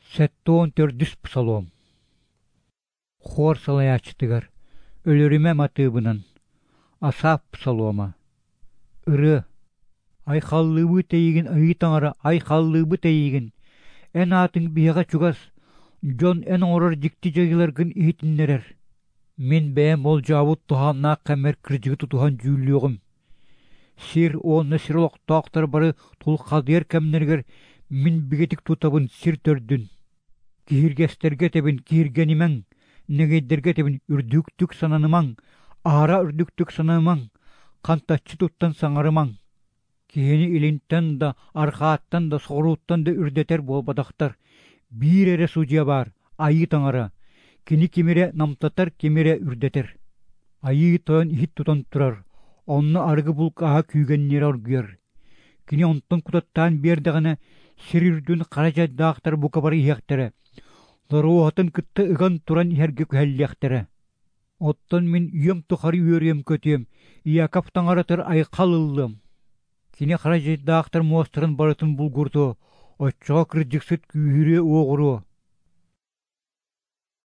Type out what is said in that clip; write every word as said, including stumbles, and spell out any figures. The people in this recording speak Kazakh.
Сәттоон төрдүс псалом. Хор салаячтыгар. Өлөрүмэ матыбынан. Асап псалома. Ыры. Ай халлыбы тейгин ый таңара ай халлыбы тейгин. Эн атын бияга чугас. Жон эн орор жикти жайыларгын ийтиннерер. Мен бэм ол жабут туханна камер кыржыгы тутухан жүүлүгім. Сир о насырлық тоқтар бары тул қалдер кәмнергер min bigetik tutabın sir tördün. Kihirgesтерге тебин кихиргенимең, негейдерге тебин үрдүктүк сананымаң, ара үрдүктүк сананымаң, кантаччы туттан саңарымаң. Кихини илинтен да, архааттан да, соғруттан да үрдетер болбадақтар. Бир эре судья бар, айы таңара. Кини кимире намтатар, кимире үрдетер. Айы тоен ихит тутан турар. Онны аргы булкаға күйгеннері оргүйер. Кини онтан кутаттан бердіғіне сирирдүн қаражайдақтар букабары ихектері. Ларуғатын кытты ыған туран ихерге күхәллектері. Оттан мен үйем тұқары үйерем көтем. Иякап таңаратыр ай қалылым. Кини қаражайдақтар муастырын барытын булгурду. Оччоға кырджиксыт күйірі оғыру.